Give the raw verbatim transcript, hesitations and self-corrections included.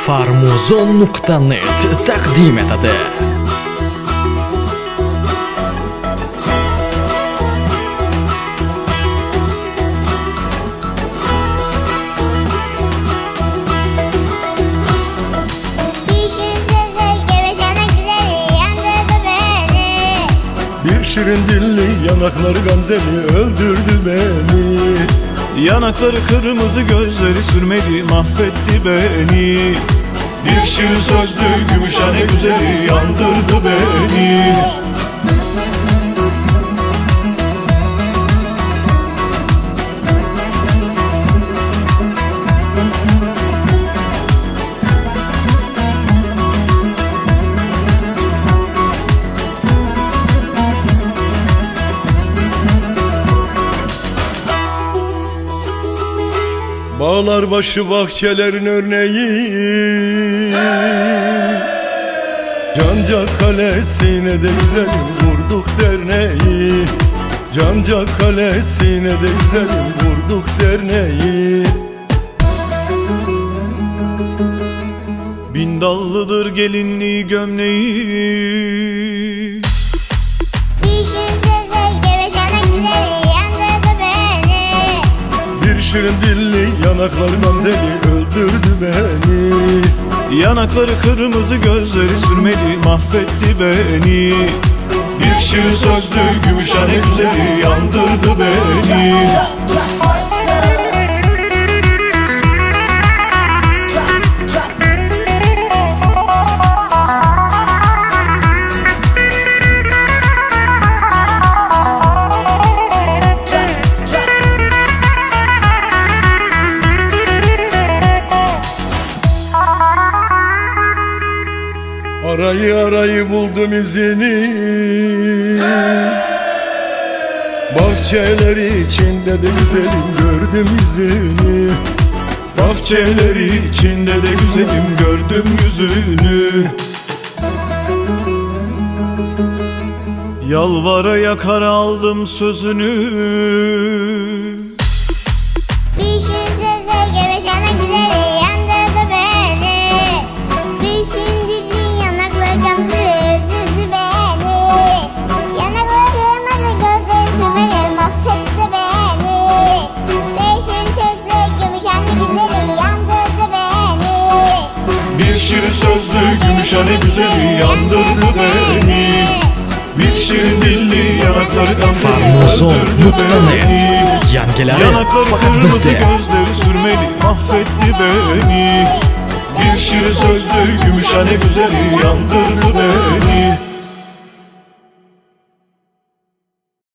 Farmuzon nokta net taqdim etadi. Bir şirin dilli yanakları gamzeli öldürdü beni. Yanakları kırmızı, gözleri sürmeli, mahvetti beni. Bir şirin sözlü gümüşhane güzeli yandırdı beni. Bağlar başı bahçelerin örneği, Canca Kalesi'ne de güzelim vurduk derneği. Canca Kalesi'ne de güzelim vurduk derneği. Bin dallıdır gelinliği gömleği. Bir şirin dilli yanakları gamzeli öldürdü beni. Yanakları kırmızı, gözleri sürmeli, mahvetti beni. Bir şirin sözlü gümüşhane güzeli yandırdı beni. Arayı arayı buldum izini, bahçeleri içinde de güzelim gördüm yüzünü. Bahçeleri içinde de güzelim gördüm yüzünü. Yalvara yakar aldım sözünü. Bir şirin sözle gevşene güzeli yandırdı beni. Bir şirin yanakları gamzeli öldürdü beni. Yanakları kırmızı, gözleri sürmeli, mahvetti beni. Bir şirin sözle gevşene güzeli yandırdı beni. Bir şirin sözlü gümüşhane güzeli yandırdı beni. Bir şirin dilli yanakları gamzeli Farmuzon öldürdü nokta beni. net Yangileri Yanakları fakat kırmızı, bizde. gözleri sürmeli, mahvetti beni. Bir şirin sözlü gümüşhane güzeli yandırdı beni.